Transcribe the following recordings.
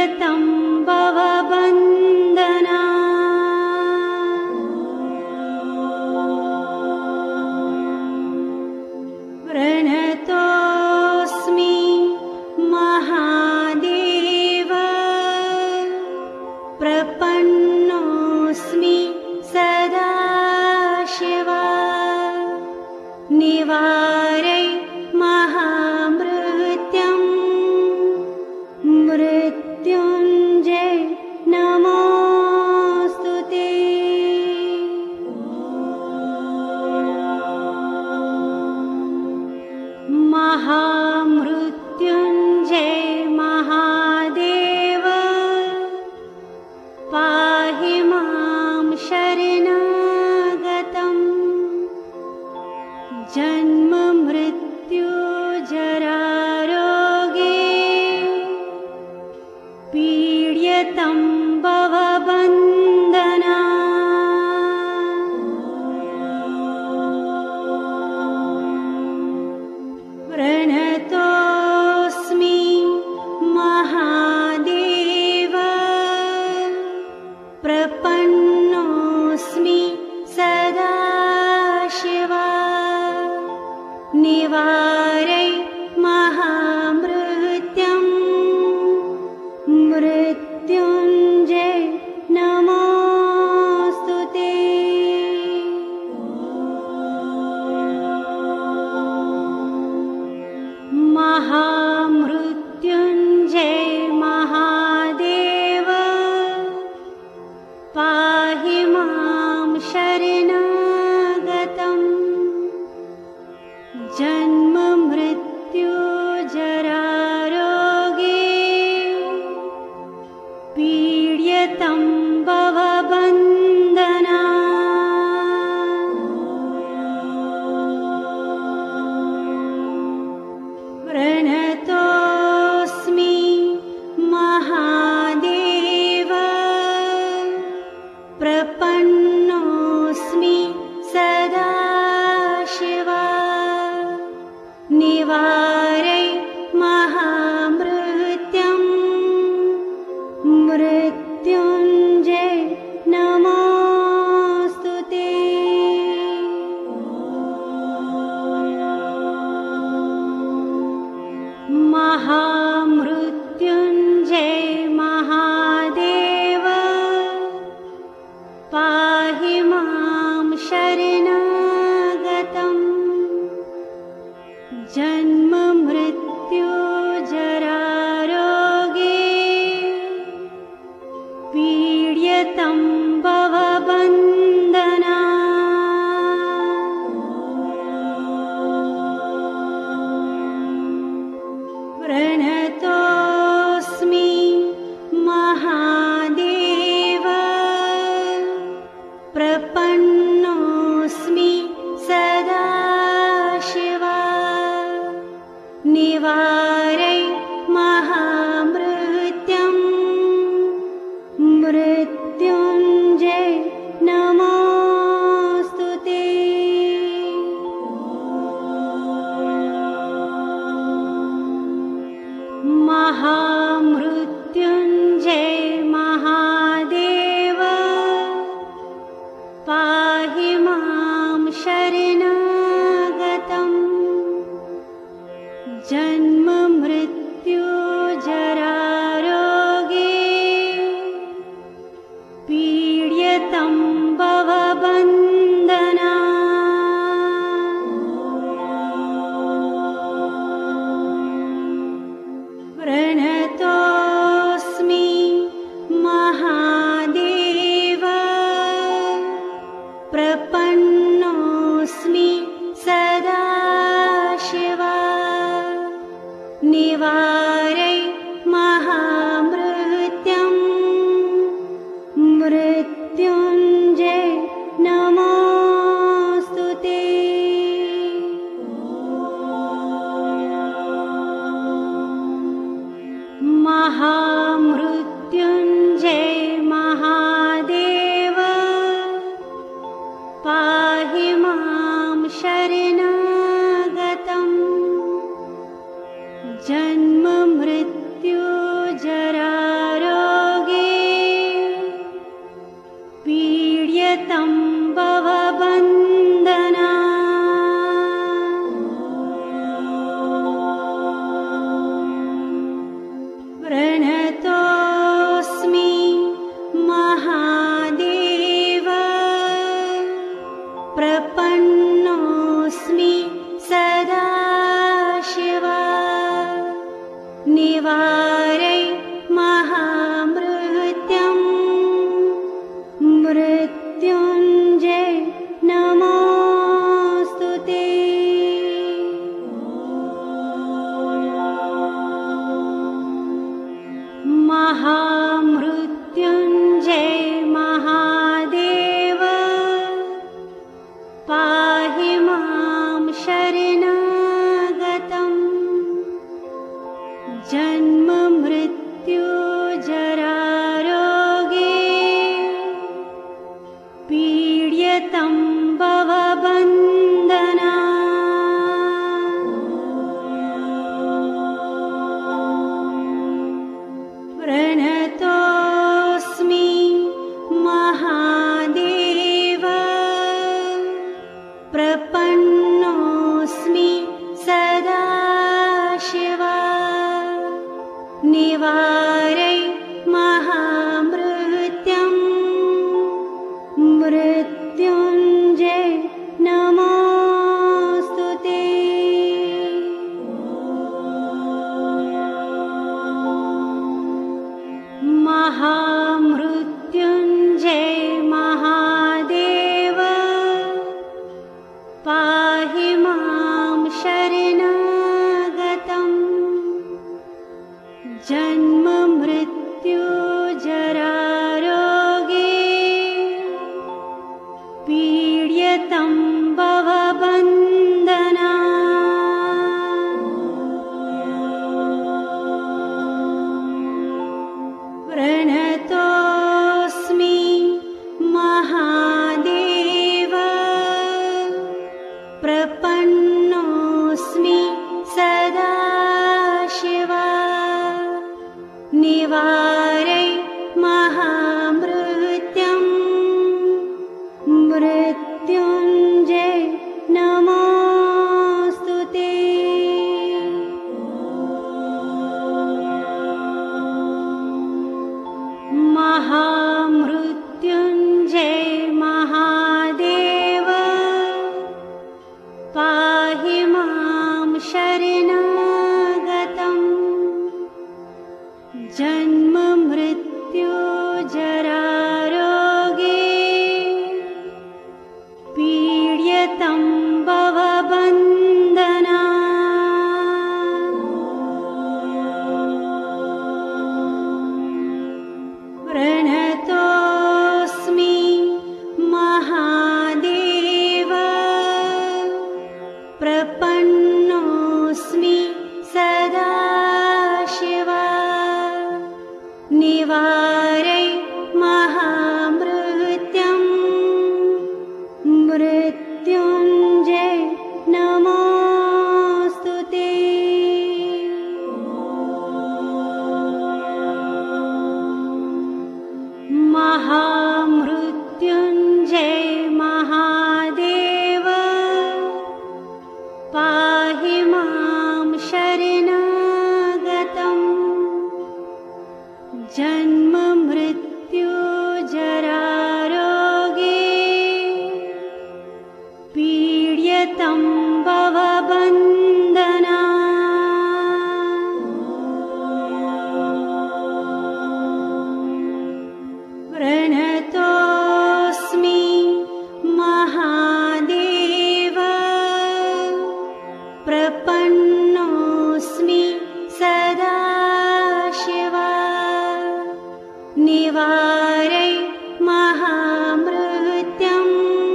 पीड्यतं भवबन्धना प्रणतोऽस्मि महादेव प्रपन्नोऽस्मि सदा शिव निवारय महामृत्युं मृत्युञ्जय नमोऽस्तु ते। महामृत्युञ्जय महादेव पाहि मां शरणागतम् जन्म मृत्यु जरा रोगे पीड्यतं भवबन्धना प्रणतोऽस्मि महादेव प्रपन्नोऽस्मि सदा शिव निवारय महामृत्युं मृत्युञ्जय प्रणतोऽस्मि महादेव प्रपन्नोऽस्मि सदाशिव निवारय महामृत्युम् मृत्युञ्जय नमोऽस्तु ते। महामृत्युञ्जय महादेव पाहि मां शरणागतम् जन्म मृत्यु जरारोगे पीड्यतं भवबन्धना प्रणतोऽस्मि महादेव प्रपन्नोऽस्मि सदाशिव निवारय महामृत्युम् मृत्युञ्जय नमोऽस्तु ते। महामृत्युञ्जय महादेव पाहि मां शरणागतम् जन्म मृत्यु जरारोगे पीड्यतं भवबन्धना प्रणतोऽस्मि महादेव प्रपन्नोऽस्मि सदाशिव निवारय महामृत्युम् मृत्युञ्जय नमोऽस्तु ते। महामृत्युञ्जय महादेव पाहि मां शरणागतम् जन्म मृत्यु जरारोगे पीड्यतं भवबन्धना प्रणतोऽस्मि महादेव प्रपन्नोऽस्मि सदाशिव निवारय महामृत्युम् मृत्युञ्जय नमोऽस्तु ते। महामृत्युञ्जय महादेव पाहि मां शरणागतम् जन्म मृत्यु जरारोगे पीड्यतं भवबन्धना प्रणतोऽस्मि महादेव प्रपन्नोऽस्मि सदाशिव निवारय महामृत्युम्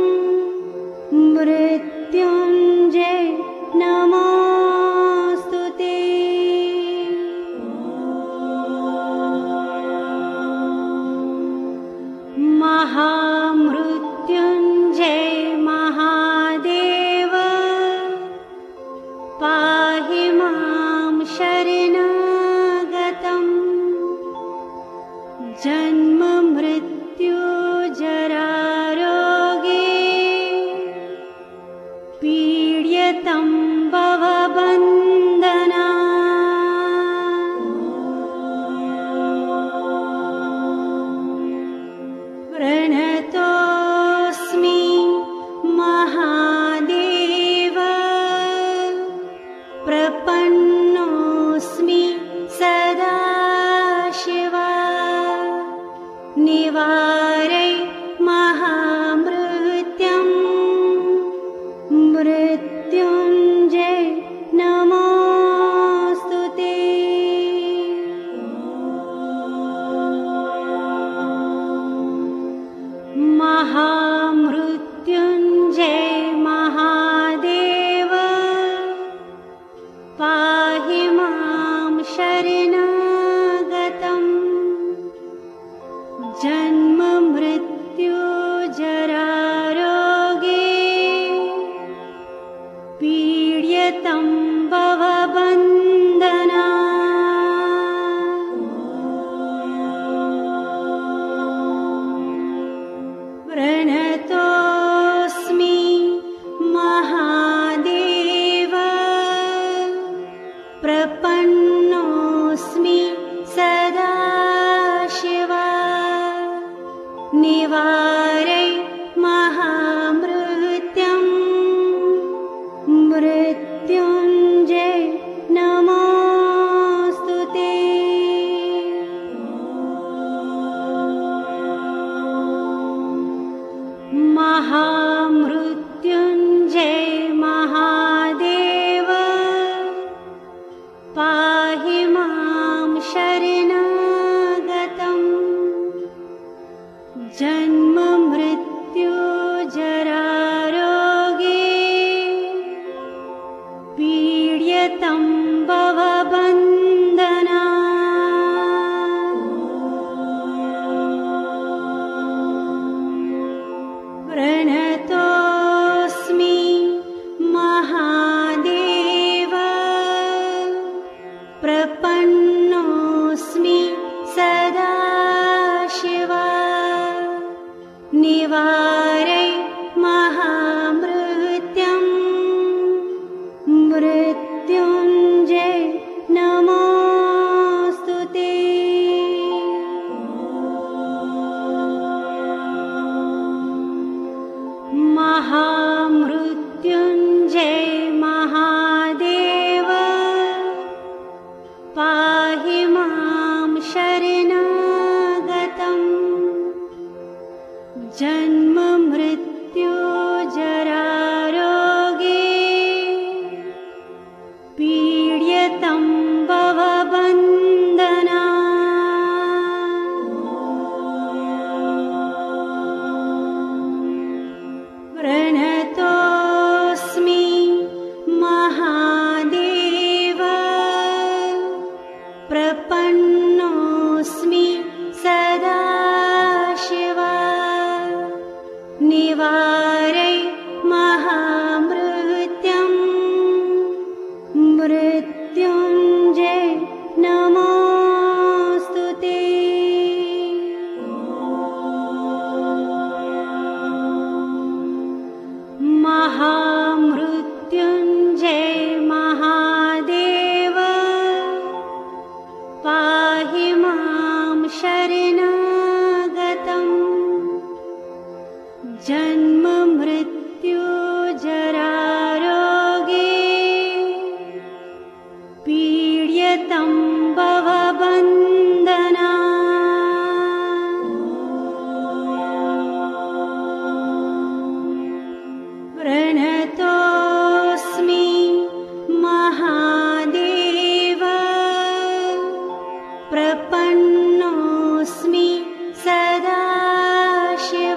मृत्युञ्जय नमोऽस्तु ते। महामृत्युञ्जय महादेव पाहि मां शरणागतम् जन्म मृत्यु जरारोगे पीड्यतं भवबन्धना निवारै महामृत्युम् मृत्युञ्जय नमोऽस्तु ते। महामृत्युञ्जय महादेव पाहि मां शरणागतम् जन्म मृत्यु जरा रोगे पीड्यतं भवबन्धना। प्रणतोऽस्मि महादेव प्रपन्नोऽस्मि सदा शिव निवारै महामृत्युम् मृत्युञ्जय नमोऽस्तु ते। महामृत्युञ्जय महादेव पाहि मां शरणागतम् जन्म मृत्यु जरा रोगे पीड्यतं भवबन्धना। प्रणतोऽस्मि महादेव प्रपन्नोऽस्मि सदा शिव निवारै महामृत्युम् मृत्युञ्जय नमोऽस्तु ते। महामृत्युञ्जय महादेव पाहि मां शरणागतम् जन्म मृत्यु जरा रोगे पीड्यतं भवबन्धना। प्रणतोऽस्मि महादेव प्रपन्नोऽस्मि सदा शिव निवारै महामृत्युम् मृत्युञ्जय नमोऽस्तु ते। महामृत्युञ्जय महादेव पाहि मां शरणागतम् जन्म मृत्यु जरा रोगे पीड्यतं भवबन्धना। प्रणतोऽस्मि महादेव प्रपन्नोऽस्मि सदा शिव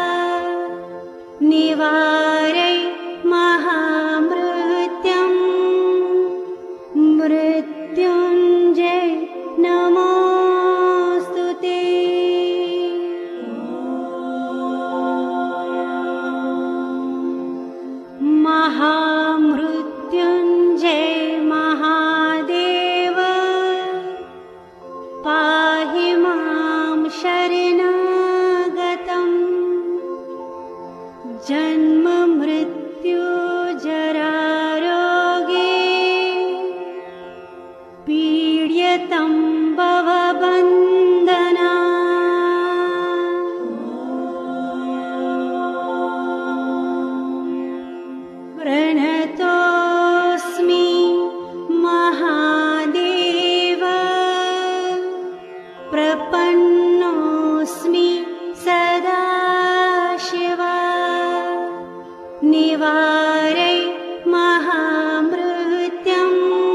निवारै महामृत्युम् मृत्युञ्जय नमोऽस्तु ते। महामृत्युञ्जय महादेव पाहि मां शरणागतम् जन्म मृत्यु जरा रोगे पीड्यतं भवबन्धना। प्रणतोऽस्मि महादेव प्रपन्नोऽस्मि निवारै महामृत्युं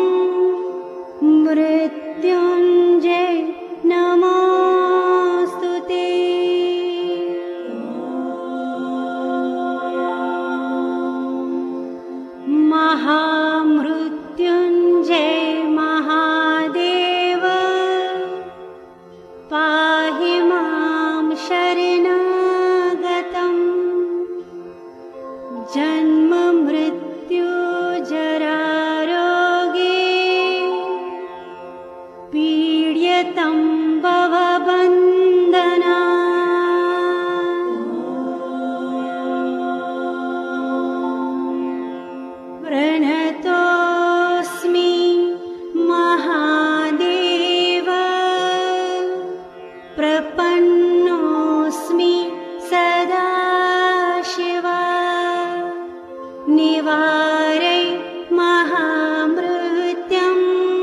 मृत्युञ्जय नमोऽस्तु ते। महामृत्युञ्जय महादेव पाहि मां शरणागतम्। जन्म मृत्यु जरारोगे पीड्यतं भवबन्धना। प्रणतोऽस्मि महादेव प्रपन्नोऽस्मि सदा शिव। निवारै महामृत्युं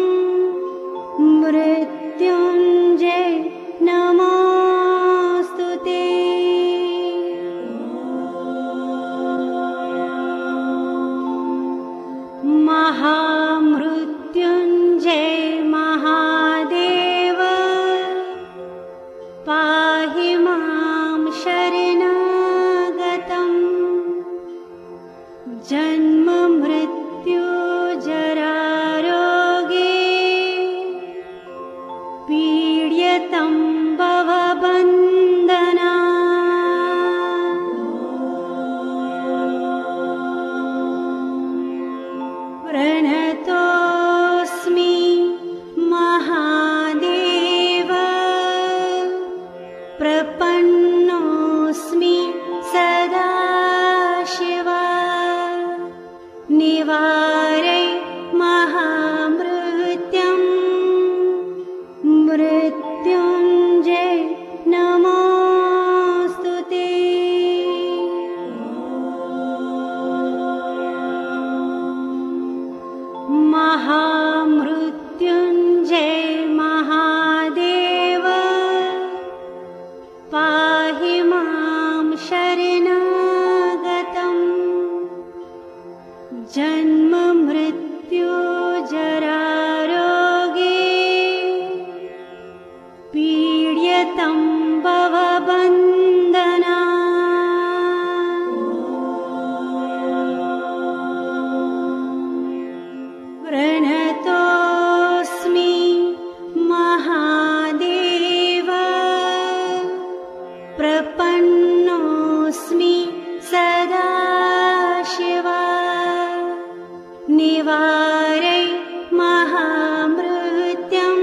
मृत्युञ्जय नमोऽस्तु ते। महामृत्युञ्जय महादेव पाहि मां शरणागतम्। जन्म मृत्यु जरारोगे पीड्यतं भवबन्धना। प्रणतोऽस्मि महादेव प्रपन्नोऽस्मि सदा शिव। निवारै महामृत्युं मृत्युञ्जय नमोऽस्तु ते। महामृत्युञ्जय महादेव पाहि मां शरणागतम्। जन्म मृत्यु जरारोगे पीड्यतं भवबन्धना। प्रणतोऽस्मि महादेव प्रपन्नोऽस्मि सदा शिव। निवारै महामृत्युं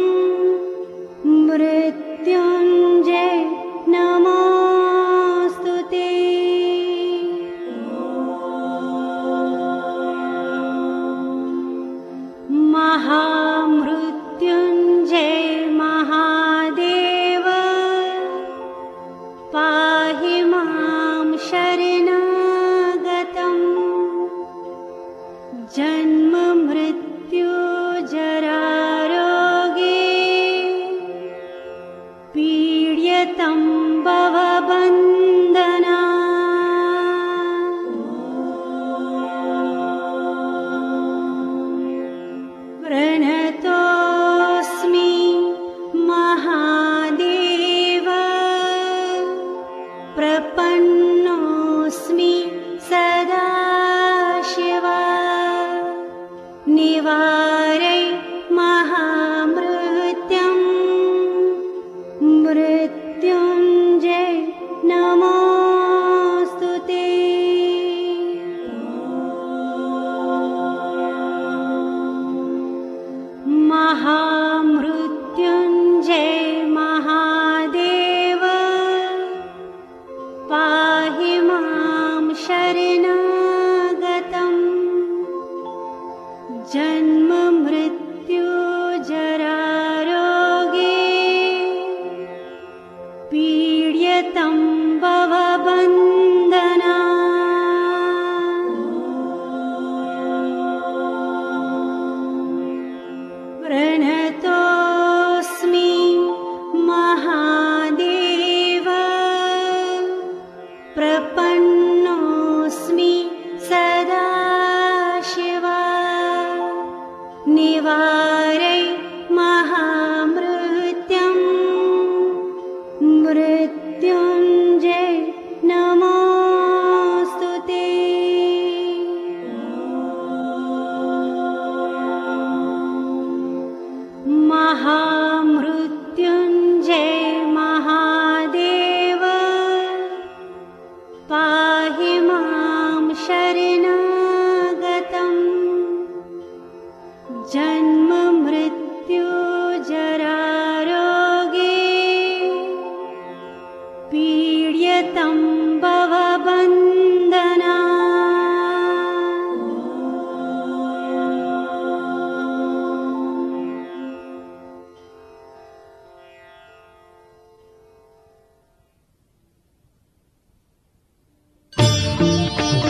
मृत्युञ्जय नमोऽस्तु ते। महामृत्युञ्जय महादेव पाहि मां शरणागतम्। जन्म मृत्यु जरारोगे पीड्यतं भवबन्धना। प्रणतोऽस्मि महादेव प्रपन्नोऽस्मि सदा शिव। निवारै महामृत्युं मृत्युञ्जय प्रियतम्ब